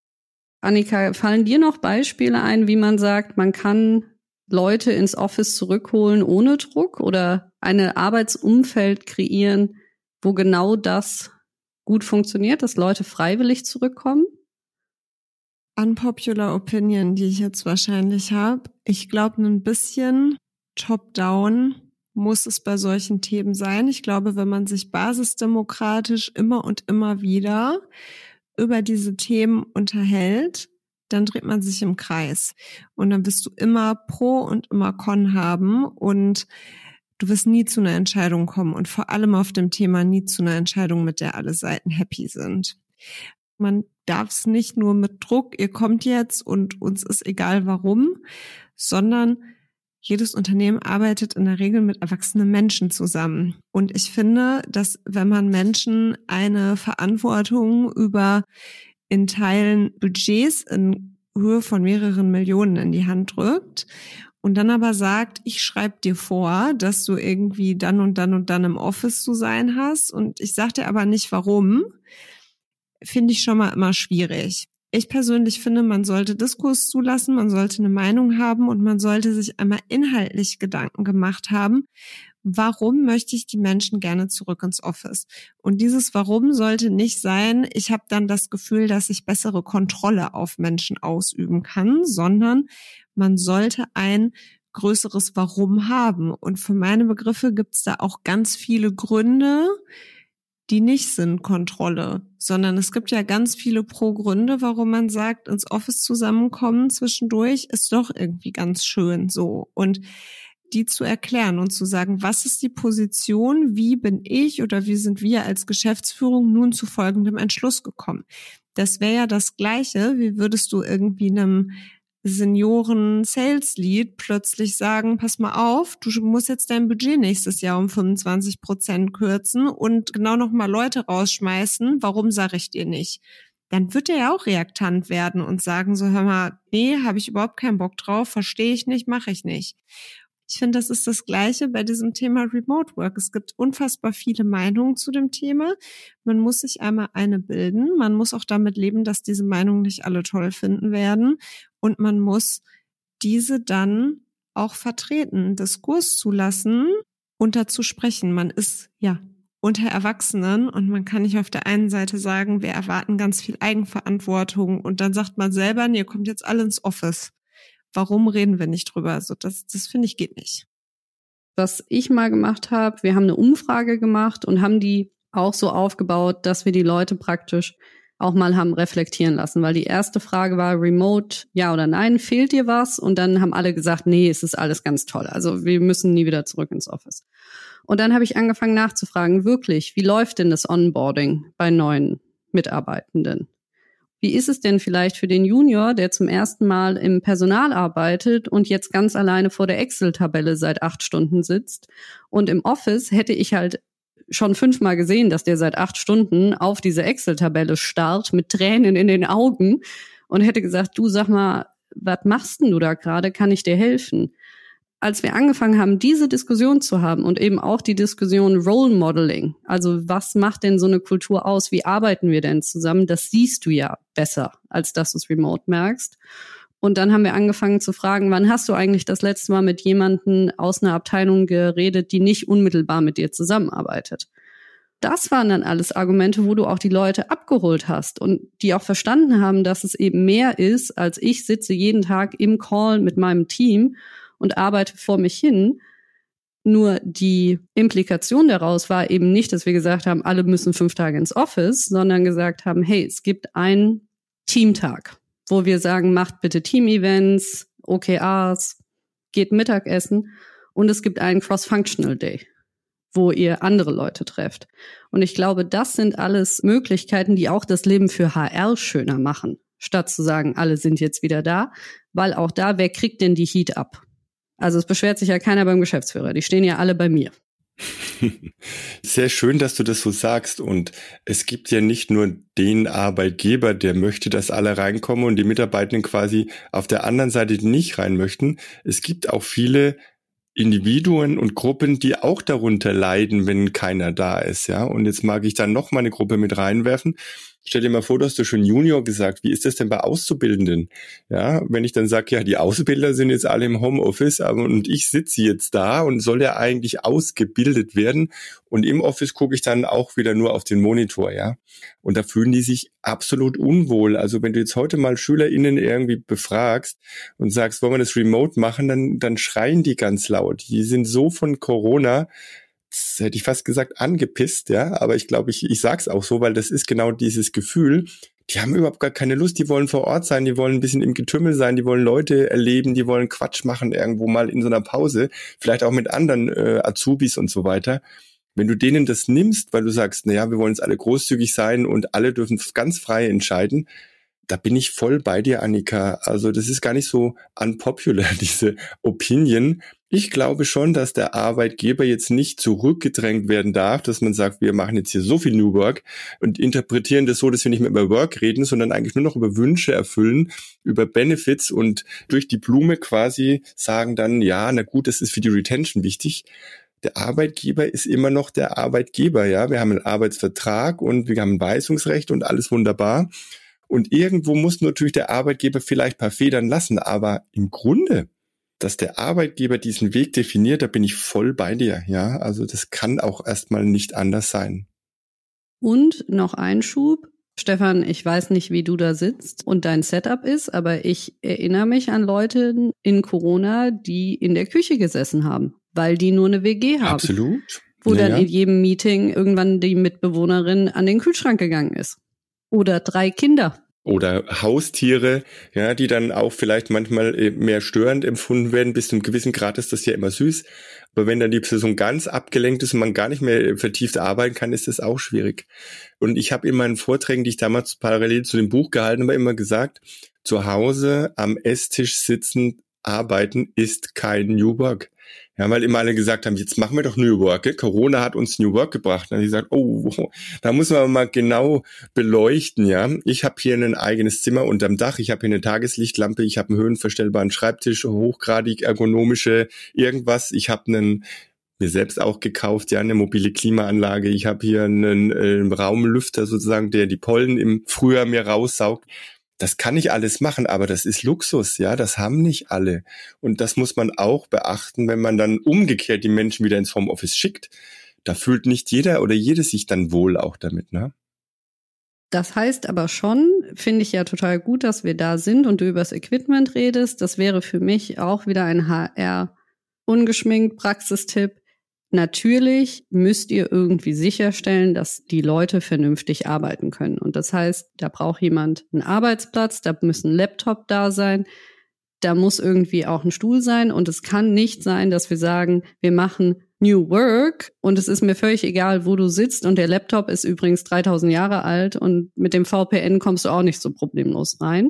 Annika, fallen dir noch Beispiele ein, wie man sagt, man kann Leute ins Office zurückholen ohne Druck oder ein Arbeitsumfeld kreieren, wo genau das gut funktioniert, dass Leute freiwillig zurückkommen? Unpopular Opinion, die ich jetzt wahrscheinlich habe. Ich glaube, ein bisschen top-down muss es bei solchen Themen sein. Ich glaube, wenn man sich basisdemokratisch immer und immer wieder über diese Themen unterhält, dann dreht man sich im Kreis. Und dann wirst du immer Pro und immer Con haben und du wirst nie zu einer Entscheidung kommen und vor allem auf dem Thema nie zu einer Entscheidung, mit der alle Seiten happy sind. Man darf es nicht nur mit Druck, ihr kommt jetzt und uns ist egal warum, sondern jedes Unternehmen arbeitet in der Regel mit erwachsenen Menschen zusammen. Und ich finde, dass wenn man Menschen eine Verantwortung über in Teilen Budgets in Höhe von mehreren Millionen in die Hand drückt und dann aber sagt, ich schreibe dir vor, dass du irgendwie dann und dann und dann im Office zu sein hast und ich sage dir aber nicht warum, finde ich schon mal immer schwierig. Ich persönlich finde, man sollte Diskurs zulassen, man sollte eine Meinung haben und man sollte sich einmal inhaltlich Gedanken gemacht haben, warum möchte ich die Menschen gerne zurück ins Office? Und dieses Warum sollte nicht sein, ich habe dann das Gefühl, dass ich bessere Kontrolle auf Menschen ausüben kann, sondern man sollte ein größeres Warum haben. Und für meine Begriffe gibt es da auch ganz viele Gründe, die nicht sind Kontrolle, sondern es gibt ja ganz viele Pro-Gründe, warum man sagt, ins Office zusammenkommen zwischendurch ist doch irgendwie ganz schön so. Und die zu erklären und zu sagen, was ist die Position, wie bin ich oder wie sind wir als Geschäftsführung nun zu folgendem Entschluss gekommen. Das wäre ja das Gleiche, wie würdest du irgendwie einem Senioren-Sales-Lead plötzlich sagen, pass mal auf, du musst jetzt dein Budget nächstes Jahr um fünfundzwanzig Prozent kürzen und genau nochmal Leute rausschmeißen, warum sage ich dir nicht? Dann wird er ja auch reaktant werden und sagen so, hör mal, nee, habe ich überhaupt keinen Bock drauf, verstehe ich nicht, mache ich nicht. Ich finde, das ist das Gleiche bei diesem Thema Remote Work. Es gibt unfassbar viele Meinungen zu dem Thema. Man muss sich einmal eine bilden. Man muss auch damit leben, dass diese Meinungen nicht alle toll finden werden. Und man muss diese dann auch vertreten, Diskurs zulassen und dazu sprechen. Man ist, ja, unter Erwachsenen und man kann nicht auf der einen Seite sagen, wir erwarten ganz viel Eigenverantwortung und dann sagt man selber, nee, ihr kommt jetzt alle ins Office. Warum reden wir nicht drüber? Also das, das finde ich geht nicht. Was ich mal gemacht habe, wir haben eine Umfrage gemacht und haben die auch so aufgebaut, dass wir die Leute praktisch auch mal haben reflektieren lassen, weil die erste Frage war Remote, ja oder nein, fehlt dir was? Und dann haben alle gesagt, nee, es ist alles ganz toll. Also wir müssen nie wieder zurück ins Office. Und dann habe ich angefangen nachzufragen, wirklich, wie läuft denn das Onboarding bei neuen Mitarbeitenden? Wie ist es denn vielleicht für den Junior, der zum ersten Mal im Personal arbeitet und jetzt ganz alleine vor der Excel-Tabelle seit acht Stunden sitzt? Und im Office hätte ich halt schon fünfmal gesehen, dass der seit acht Stunden auf diese Excel-Tabelle starrt mit Tränen in den Augen und hätte gesagt, du sag mal, was machst denn du da gerade? Kann ich dir helfen? Als wir angefangen haben, diese Diskussion zu haben und eben auch die Diskussion Role Modeling, also was macht denn so eine Kultur aus, wie arbeiten wir denn zusammen, das siehst du ja besser, als dass du es remote merkst. Und dann haben wir angefangen zu fragen, wann hast du eigentlich das letzte Mal mit jemandem aus einer Abteilung geredet, die nicht unmittelbar mit dir zusammenarbeitet? Das waren dann alles Argumente, wo du auch die Leute abgeholt hast und die auch verstanden haben, dass es eben mehr ist, als ich sitze jeden Tag im Call mit meinem Team und arbeite vor mich hin. Nur die Implikation daraus war eben nicht, dass wir gesagt haben, alle müssen fünf Tage ins Office, sondern gesagt haben, hey, es gibt einen Teamtag, wo wir sagen, macht bitte Team-Events, O K Rs, geht Mittagessen und es gibt einen Cross-Functional Day, wo ihr andere Leute trefft. Und ich glaube, das sind alles Möglichkeiten, die auch das Leben für H R schöner machen, statt zu sagen, alle sind jetzt wieder da, weil auch da, wer kriegt denn die Heat ab? Also es beschwert sich ja keiner beim Geschäftsführer, die stehen ja alle bei mir. Sehr schön, dass du das so sagst und es gibt ja nicht nur den Arbeitgeber, der möchte, dass alle reinkommen und die Mitarbeitenden quasi auf der anderen Seite nicht rein möchten. Es gibt auch viele Individuen und Gruppen, die auch darunter leiden, wenn keiner da ist, ja. Und jetzt mag ich dann noch mal eine Gruppe mit reinwerfen. Stell dir mal vor, du hast ja schon Junior gesagt. Wie ist das denn bei Auszubildenden? Ja, wenn ich dann sage, ja, die Ausbilder sind jetzt alle im Homeoffice, aber und ich sitze jetzt da und soll ja eigentlich ausgebildet werden. Und im Office gucke ich dann auch wieder nur auf den Monitor, ja. Und da fühlen die sich absolut unwohl. Also wenn du jetzt heute mal SchülerInnen irgendwie befragst und sagst, wollen wir das remote machen, dann, dann schreien die ganz laut. Die sind so von Corona, das hätte ich fast gesagt, angepisst, ja, aber ich glaube, ich, ich sag's auch so, weil das ist genau dieses Gefühl, die haben überhaupt gar keine Lust, die wollen vor Ort sein, die wollen ein bisschen im Getümmel sein, die wollen Leute erleben, die wollen Quatsch machen irgendwo mal in so einer Pause, vielleicht auch mit anderen äh, Azubis und so weiter. Wenn du denen das nimmst, weil du sagst, naja, wir wollen jetzt alle großzügig sein und alle dürfen ganz frei entscheiden, da bin ich voll bei dir, Annika. Also das ist gar nicht so unpopular, diese Opinion. Ich glaube schon, dass der Arbeitgeber jetzt nicht zurückgedrängt werden darf, dass man sagt, wir machen jetzt hier so viel New Work und interpretieren das so, dass wir nicht mehr über Work reden, sondern eigentlich nur noch über Wünsche erfüllen, über Benefits und durch die Blume quasi sagen dann, ja, na gut, das ist für die Retention wichtig. Der Arbeitgeber ist immer noch der Arbeitgeber, ja. Wir haben einen Arbeitsvertrag und wir haben ein Weisungsrecht und alles wunderbar. Und irgendwo muss natürlich der Arbeitgeber vielleicht ein paar Federn lassen, aber im Grunde, dass der Arbeitgeber diesen Weg definiert, da bin ich voll bei dir, ja. Also das kann auch erstmal nicht anders sein. Und noch Einschub. Stefan, ich weiß nicht, wie du da sitzt und dein Setup ist, aber ich erinnere mich an Leute in Corona, die in der Küche gesessen haben, weil die nur eine W G haben. Absolut. Wo ja, dann ja. in jedem Meeting irgendwann die Mitbewohnerin an den Kühlschrank gegangen ist. Oder drei Kinder. Oder Haustiere, ja, die dann auch vielleicht manchmal mehr störend empfunden werden. Bis zu einem gewissen Grad ist das ja immer süß. Aber wenn dann die Person ganz abgelenkt ist und man gar nicht mehr vertieft arbeiten kann, ist das auch schwierig. Und ich habe in meinen Vorträgen, die ich damals parallel zu dem Buch gehalten habe, immer gesagt, zu Hause am Esstisch sitzen Arbeiten ist kein New Work. Ja, weil immer alle gesagt haben, jetzt machen wir doch New Work. Gell? Corona hat uns New Work gebracht. Dann habe ich gesagt, oh, da muss man mal genau beleuchten. Ja, ich habe hier ein eigenes Zimmer unterm Dach. Ich habe hier eine Tageslichtlampe. Ich habe einen höhenverstellbaren Schreibtisch, hochgradig ergonomische irgendwas. Ich habe einen mir selbst auch gekauft, ja, eine mobile Klimaanlage. Ich habe hier einen äh, Raumlüfter sozusagen, der die Pollen im Frühjahr mir raussaugt. Das kann ich alles machen, aber das ist Luxus, ja, das haben nicht alle. Und das muss man auch beachten, wenn man dann umgekehrt die Menschen wieder ins Homeoffice schickt. Da fühlt nicht jeder oder jede sich dann wohl auch damit, ne? Das heißt aber schon, finde ich ja total gut, dass wir da sind und du über das Equipment redest. Das wäre für mich auch wieder ein H R-ungeschminkt Praxistipp. Natürlich müsst ihr irgendwie sicherstellen, dass die Leute vernünftig arbeiten können. Und das heißt, da braucht jemand einen Arbeitsplatz, da muss ein Laptop da sein, da muss irgendwie auch ein Stuhl sein. Und es kann nicht sein, dass wir sagen, wir machen New Work und es ist mir völlig egal, wo du sitzt. Und der Laptop ist übrigens dreitausend Jahre alt und mit dem V P N kommst du auch nicht so problemlos rein.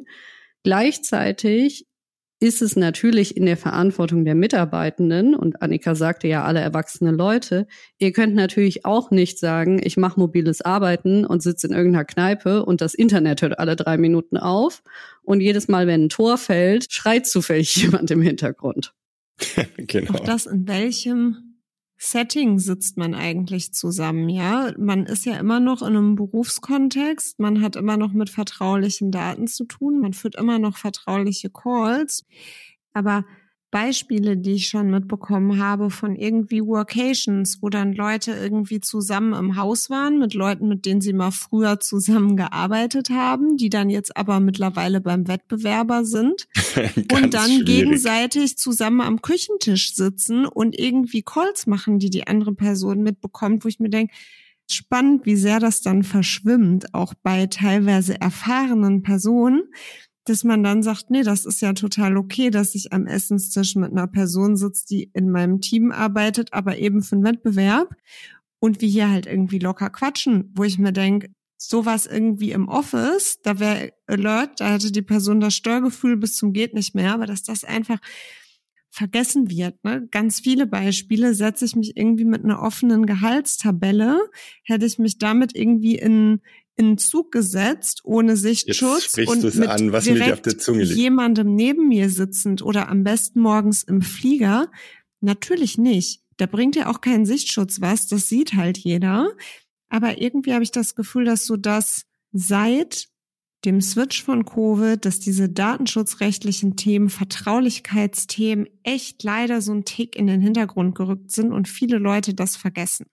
Gleichzeitig ist es natürlich in der Verantwortung der Mitarbeitenden, und Annika sagte ja, alle erwachsene Leute, ihr könnt natürlich auch nicht sagen, ich mache mobiles Arbeiten und sitze in irgendeiner Kneipe und das Internet hört alle drei Minuten auf und jedes Mal, wenn ein Tor fällt, schreit zufällig jemand im Hintergrund. Genau. Auch das, in welchem Setting sitzt man eigentlich zusammen, ja? Man ist ja immer noch in einem Berufskontext, man hat immer noch mit vertraulichen Daten zu tun, man führt immer noch vertrauliche Calls, aber Beispiele, die ich schon mitbekommen habe von irgendwie Workations, wo dann Leute irgendwie zusammen im Haus waren mit Leuten, mit denen sie mal früher zusammen gearbeitet haben, die dann jetzt aber mittlerweile beim Wettbewerber sind und dann schwierig. gegenseitig zusammen am Küchentisch sitzen und irgendwie Calls machen, die die andere Person mitbekommt, wo ich mir denke, spannend, wie sehr das dann verschwimmt, auch bei teilweise erfahrenen Personen, dass man dann sagt, nee, das ist ja total okay, dass ich am Essenstisch mit einer Person sitze, die in meinem Team arbeitet, aber eben für einen Wettbewerb und wir hier halt irgendwie locker quatschen, wo ich mir denke, sowas irgendwie im Office, da wäre Alert, da hätte die Person das Störgefühl bis zum geht nicht mehr, aber dass das einfach vergessen wird, ne? Ganz viele Beispiele, setze ich mich irgendwie mit einer offenen Gehaltstabelle, hätte ich mich damit irgendwie in in einen Zug gesetzt, ohne Sichtschutz und mit an, was mir auf der Zunge liegt. Jemandem neben mir sitzend oder am besten morgens im Flieger, natürlich nicht. Da bringt ja auch keinen Sichtschutz was, das sieht halt jeder. Aber irgendwie habe ich das Gefühl, dass so das seit dem Switch von Covid, dass diese datenschutzrechtlichen Themen, Vertraulichkeitsthemen echt leider so ein Tick in den Hintergrund gerückt sind und viele Leute das vergessen.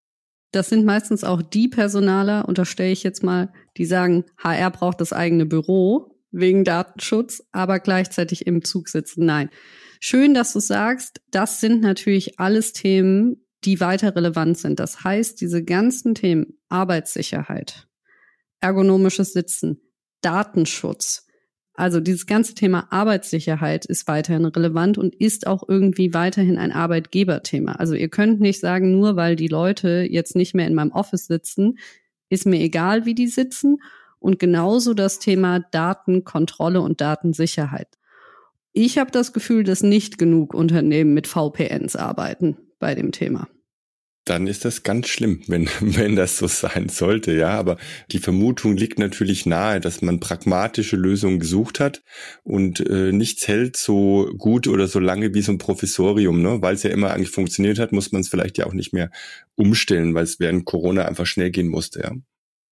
Das sind meistens auch die Personaler, unterstelle ich jetzt mal, die sagen, H R braucht das eigene Büro wegen Datenschutz, aber gleichzeitig im Zug sitzen. Nein. Schön, dass du sagst, das sind natürlich alles Themen, die weiter relevant sind. Das heißt, diese ganzen Themen, Arbeitssicherheit, ergonomisches Sitzen, Datenschutz, also dieses ganze Thema Arbeitssicherheit ist weiterhin relevant und ist auch irgendwie weiterhin ein Arbeitgeberthema. Also ihr könnt nicht sagen, nur weil die Leute jetzt nicht mehr in meinem Office sitzen, ist mir egal, wie die sitzen. Und genauso das Thema Datenkontrolle und Datensicherheit. Ich habe das Gefühl, dass nicht genug Unternehmen mit V P Ns arbeiten bei dem Thema. Dann ist das ganz schlimm, wenn wenn das so sein sollte, ja. Aber die Vermutung liegt natürlich nahe, dass man pragmatische Lösungen gesucht hat und äh, nichts hält so gut oder so lange wie so ein Professorium, ne? Weil es ja immer eigentlich funktioniert hat, muss man es vielleicht ja auch nicht mehr umstellen, weil es während Corona einfach schnell gehen musste, ja.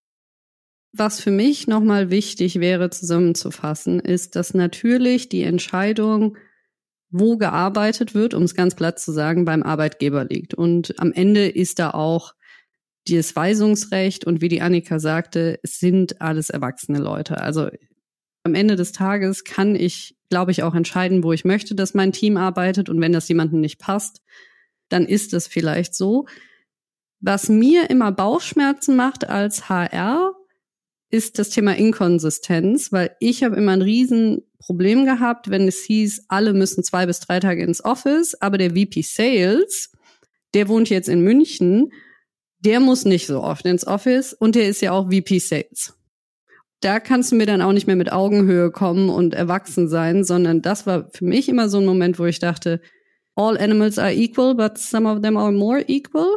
Was für mich nochmal wichtig wäre zusammenzufassen, ist, dass natürlich die Entscheidung, wo gearbeitet wird, um es ganz platt zu sagen, beim Arbeitgeber liegt. Und am Ende ist da auch das Weisungsrecht und wie die Annika sagte, es sind alles erwachsene Leute. Also am Ende des Tages kann ich, glaube ich, auch entscheiden, wo ich möchte, dass mein Team arbeitet. Und wenn das jemandem nicht passt, dann ist es vielleicht so. Was mir immer Bauchschmerzen macht als H R, ist das Thema Inkonsistenz, weil ich habe immer ein Riesenproblem gehabt, wenn es hieß, alle müssen zwei bis drei Tage ins Office, aber der V P Sales, der wohnt jetzt in München, der muss nicht so oft ins Office und der ist ja auch V P Sales. da kannst du mir dann auch nicht mehr mit Augenhöhe kommen und erwachsen sein, sondern das war für mich immer so ein Moment, wo ich dachte, all animals are equal, but some of them are more equal.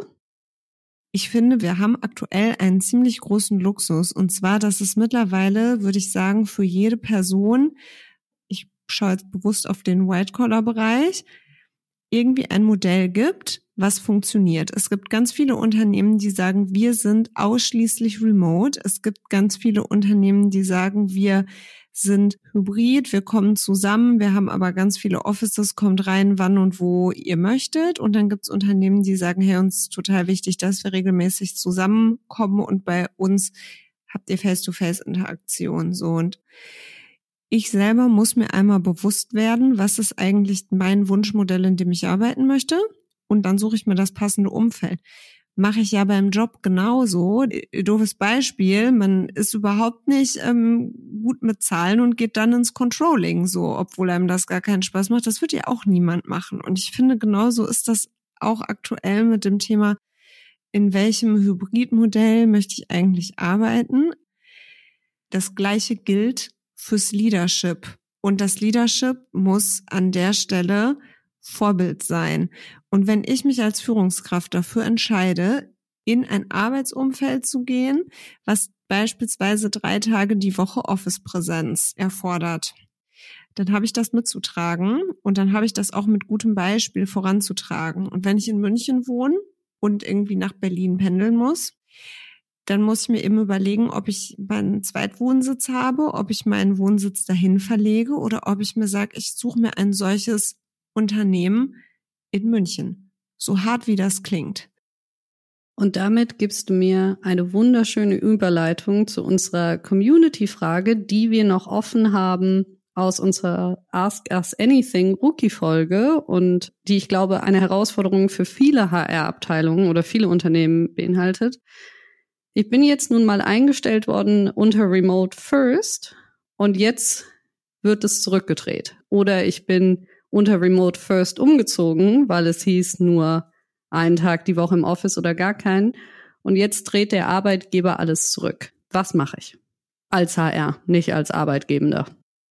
Ich finde, wir haben aktuell einen ziemlich großen Luxus. Und zwar, dass es mittlerweile, würde ich sagen, für jede Person, ich schaue jetzt bewusst auf den White-Collar-Bereich, irgendwie ein Modell gibt, was funktioniert. Es gibt ganz viele Unternehmen, die sagen, wir sind ausschließlich remote. Es gibt ganz viele Unternehmen, die sagen, wir sind hybrid, wir kommen zusammen, wir haben aber ganz viele Offices, kommt rein, wann und wo ihr möchtet. Und dann gibt es Unternehmen, die sagen, hey, uns ist total wichtig, dass wir regelmäßig zusammenkommen und bei uns habt ihr Face-to-Face-Interaktion. So, und ich selber muss mir einmal bewusst werden, was ist eigentlich mein Wunschmodell, in dem ich arbeiten möchte. Und dann suche ich mir das passende Umfeld. Mache ich ja beim Job genauso. Doofes Beispiel, man ist überhaupt nicht ähm, gut mit Zahlen und geht dann ins Controlling, so, obwohl einem das gar keinen Spaß macht. Das wird ja auch niemand machen. Und ich finde, genauso ist das auch aktuell mit dem Thema, in welchem Hybridmodell möchte ich eigentlich arbeiten. Das Gleiche gilt fürs Leadership. Und das Leadership muss an der Stelle Vorbild sein. Und wenn ich mich als Führungskraft dafür entscheide, in ein Arbeitsumfeld zu gehen, was beispielsweise drei Tage die Woche Office-Präsenz erfordert, dann habe ich das mitzutragen und dann habe ich das auch mit gutem Beispiel voranzutragen. Und wenn ich in München wohne und irgendwie nach Berlin pendeln muss, dann muss ich mir eben überlegen, ob ich meinen Zweitwohnsitz habe, ob ich meinen Wohnsitz dahin verlege oder ob ich mir sage, ich suche mir ein solches Unternehmen in München. So hart wie das klingt. Und damit gibst du mir eine wunderschöne Überleitung zu unserer Community-Frage, die wir noch offen haben aus unserer Ask Us Anything Rookie-Folge und die, ich glaube, eine Herausforderung für viele H R-Abteilungen oder viele Unternehmen beinhaltet. Ich bin jetzt nun mal eingestellt worden unter Remote First und jetzt wird es zurückgedreht. Oder ich bin unter Remote First umgezogen, weil es hieß nur einen Tag die Woche im Office oder gar keinen. Und jetzt dreht der Arbeitgeber alles zurück. Was mache ich? Als H R, nicht als Arbeitgebender.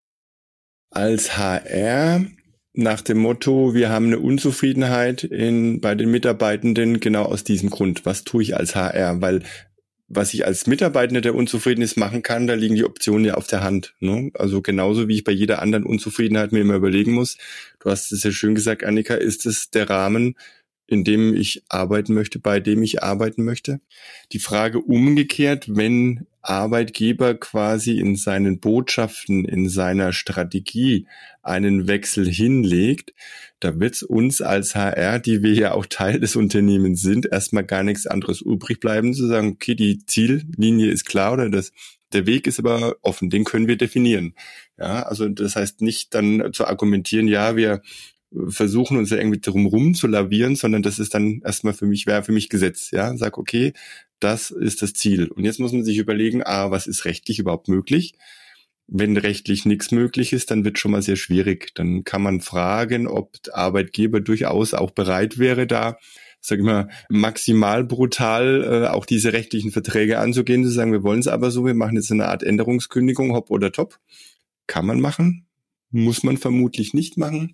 Als H R nach dem Motto, wir haben eine Unzufriedenheit in, bei den Mitarbeitenden genau aus diesem Grund. Was tue ich als H R? Weil was ich als Mitarbeitender, der unzufrieden ist, machen kann, da liegen die Optionen ja auf der Hand. Ne? Also genauso wie ich bei jeder anderen Unzufriedenheit mir immer überlegen muss, du hast es ja schön gesagt, Annika, ist es der Rahmen, in dem ich arbeiten möchte, bei dem ich arbeiten möchte? Die Frage umgekehrt, wenn Arbeitgeber quasi in seinen Botschaften, in seiner Strategie einen Wechsel hinlegt, da wird es uns als H R, die wir ja auch Teil des Unternehmens sind, erstmal gar nichts anderes übrig bleiben, zu sagen, okay, die Ziellinie ist klar oder das, der Weg ist aber offen, den können wir definieren. Ja, also das heißt nicht dann zu argumentieren, ja, wir versuchen uns ja irgendwie drum rum zu lavieren, sondern das ist dann erstmal für mich, wäre für mich Gesetz, ja, sag, okay, das ist das Ziel. Und jetzt muss man sich überlegen, ah, was ist rechtlich überhaupt möglich? Wenn rechtlich nichts möglich ist, dann wird schon mal sehr schwierig. Dann kann man fragen, ob der Arbeitgeber durchaus auch bereit wäre, da, sag ich mal, maximal brutal äh, auch diese rechtlichen Verträge anzugehen, zu sagen, wir wollen es aber so, wir machen jetzt eine Art Änderungskündigung, hopp oder top. Kann man machen, muss man vermutlich nicht machen.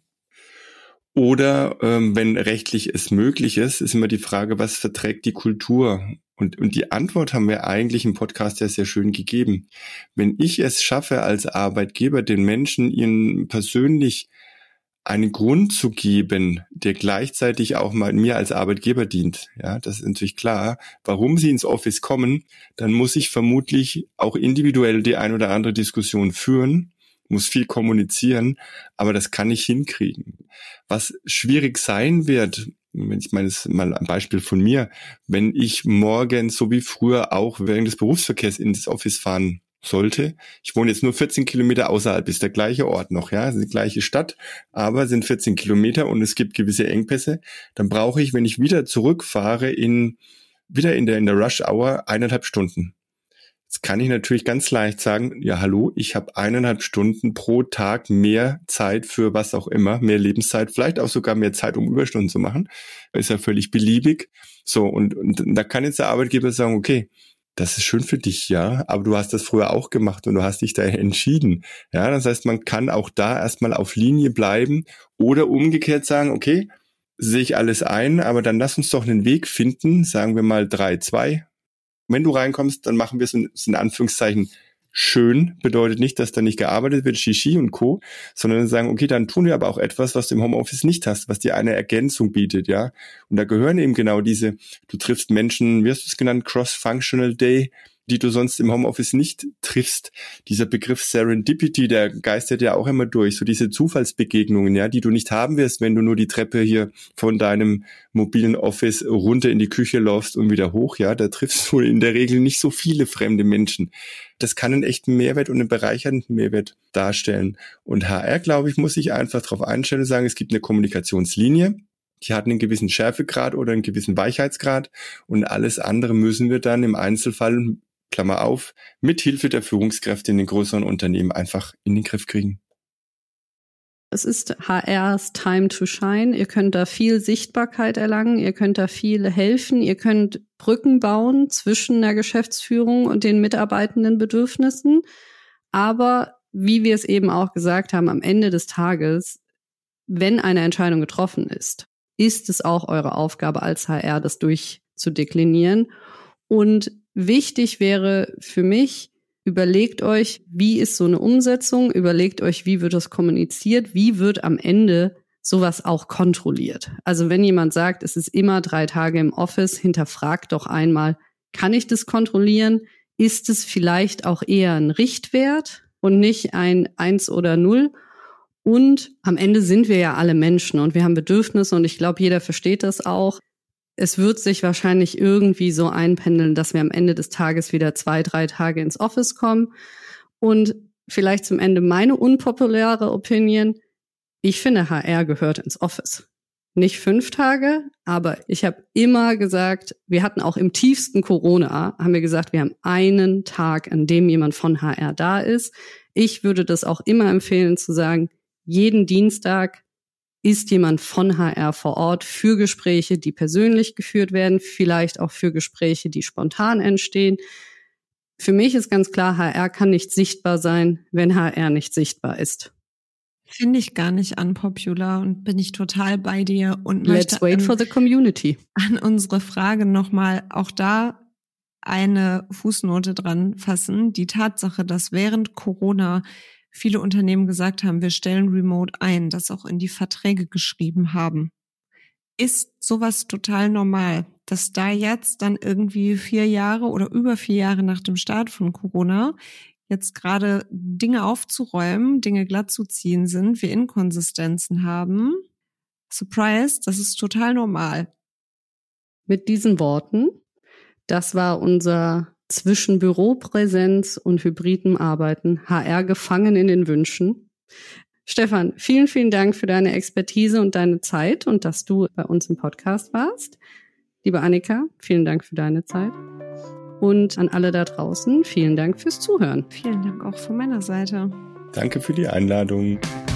Oder ähm, wenn rechtlich es möglich ist, ist immer die Frage, was verträgt die Kultur? Und, und die Antwort haben wir eigentlich im Podcast ja sehr schön gegeben. Wenn ich es schaffe, als Arbeitgeber den Menschen ihnen persönlich einen Grund zu geben, der gleichzeitig auch mal mir als Arbeitgeber dient, ja, das ist natürlich klar, warum sie ins Office kommen, dann muss ich vermutlich auch individuell die ein oder andere Diskussion führen, muss viel kommunizieren, aber das kann ich hinkriegen. Was schwierig sein wird, wenn ich meine, das ist mal ein Beispiel von mir, wenn ich morgen so wie früher auch während des Berufsverkehrs ins Office fahren sollte. Ich wohne jetzt nur vierzehn Kilometer außerhalb, ist der gleiche Ort noch, ja, ist die gleiche Stadt, aber sind vierzehn Kilometer und es gibt gewisse Engpässe. Dann brauche ich, wenn ich wieder zurückfahre, in wieder in der in der Rush Hour eineinhalb Stunden. Jetzt kann ich natürlich ganz leicht sagen, ja hallo, ich habe eineinhalb Stunden pro Tag mehr Zeit für was auch immer, mehr Lebenszeit, vielleicht auch sogar mehr Zeit, um Überstunden zu machen. Ist ja völlig beliebig. So, und, und da kann jetzt der Arbeitgeber sagen, okay, das ist schön für dich, ja, aber du hast das früher auch gemacht und du hast dich da entschieden. Ja, das heißt, man kann auch da erstmal auf Linie bleiben oder umgekehrt sagen, okay, sehe ich alles ein, aber dann lass uns doch einen Weg finden, sagen wir mal drei zwei. Wenn du reinkommst, dann machen wir es in, in Anführungszeichen schön, bedeutet nicht, dass da nicht gearbeitet wird, Shishi und Co., sondern sagen, okay, dann tun wir aber auch etwas, was du im Homeoffice nicht hast, was dir eine Ergänzung bietet, ja. Und da gehören eben genau diese, du triffst Menschen, wie hast du es genannt, Cross-Functional Day, die du sonst im Homeoffice nicht triffst. Dieser Begriff Serendipity, der geistert ja auch immer durch, so diese Zufallsbegegnungen, ja, die du nicht haben wirst, wenn du nur die Treppe hier von deinem mobilen Office runter in die Küche läufst und wieder hoch, ja, da triffst du in der Regel nicht so viele fremde Menschen. Das kann einen echten Mehrwert und einen bereichernden Mehrwert darstellen. Und H R, glaube ich, muss sich einfach darauf einstellen und sagen, es gibt eine Kommunikationslinie, die hat einen gewissen Schärfegrad oder einen gewissen Weichheitsgrad und alles andere müssen wir dann im Einzelfall, Klammer auf, mit Hilfe der Führungskräfte in den größeren Unternehmen einfach in den Griff kriegen. Es ist H R's Time to Shine. Ihr könnt da viel Sichtbarkeit erlangen, ihr könnt da viel helfen, ihr könnt Brücken bauen zwischen der Geschäftsführung und den mitarbeitenden Bedürfnissen. Aber wie wir es eben auch gesagt haben, am Ende des Tages, wenn eine Entscheidung getroffen ist, ist es auch eure Aufgabe als H R, das durchzudeklinieren. Und wichtig wäre für mich, überlegt euch, wie ist so eine Umsetzung, überlegt euch, wie wird das kommuniziert, wie wird am Ende sowas auch kontrolliert. Also wenn jemand sagt, es ist immer drei Tage im Office, hinterfragt doch einmal, kann ich das kontrollieren? Ist es vielleicht auch eher ein Richtwert und nicht ein Eins oder Null? Und am Ende sind wir ja alle Menschen und wir haben Bedürfnisse und ich glaube, jeder versteht das auch. Es wird sich wahrscheinlich irgendwie so einpendeln, dass wir am Ende des Tages wieder zwei, drei Tage ins Office kommen. Und vielleicht zum Ende meine unpopuläre Opinion. Ich finde, H R gehört ins Office. Nicht fünf Tage, aber ich habe immer gesagt, wir hatten auch im tiefsten Corona, haben wir gesagt, wir haben einen Tag, an dem jemand von H R da ist. Ich würde das auch immer empfehlen zu sagen, jeden Dienstag ist jemand von H R vor Ort für Gespräche, die persönlich geführt werden, vielleicht auch für Gespräche, die spontan entstehen. Für mich ist ganz klar, H R kann nicht sichtbar sein, wenn H R nicht sichtbar ist. Finde ich gar nicht unpopular und bin ich total bei dir. Und Let's wait an, for the community. An unsere Frage nochmal auch da eine Fußnote dran fassen. Die Tatsache, dass während Corona viele Unternehmen gesagt haben, wir stellen Remote ein, das auch in die Verträge geschrieben haben, ist sowas total normal, dass da jetzt dann irgendwie vier Jahre oder über vier Jahre nach dem Start von Corona jetzt gerade Dinge aufzuräumen, Dinge glatt zu ziehen sind, wir Inkonsistenzen haben. Surprise, das ist total normal. Mit diesen Worten, das war unser zwischen Büropräsenz und hybridem Arbeiten, H R gefangen in den Wünschen. Stefan, vielen, vielen Dank für deine Expertise und deine Zeit und dass du bei uns im Podcast warst. Liebe Annika, vielen Dank für deine Zeit. Und an alle da draußen, vielen Dank fürs Zuhören. Vielen Dank auch von meiner Seite. Danke für die Einladung.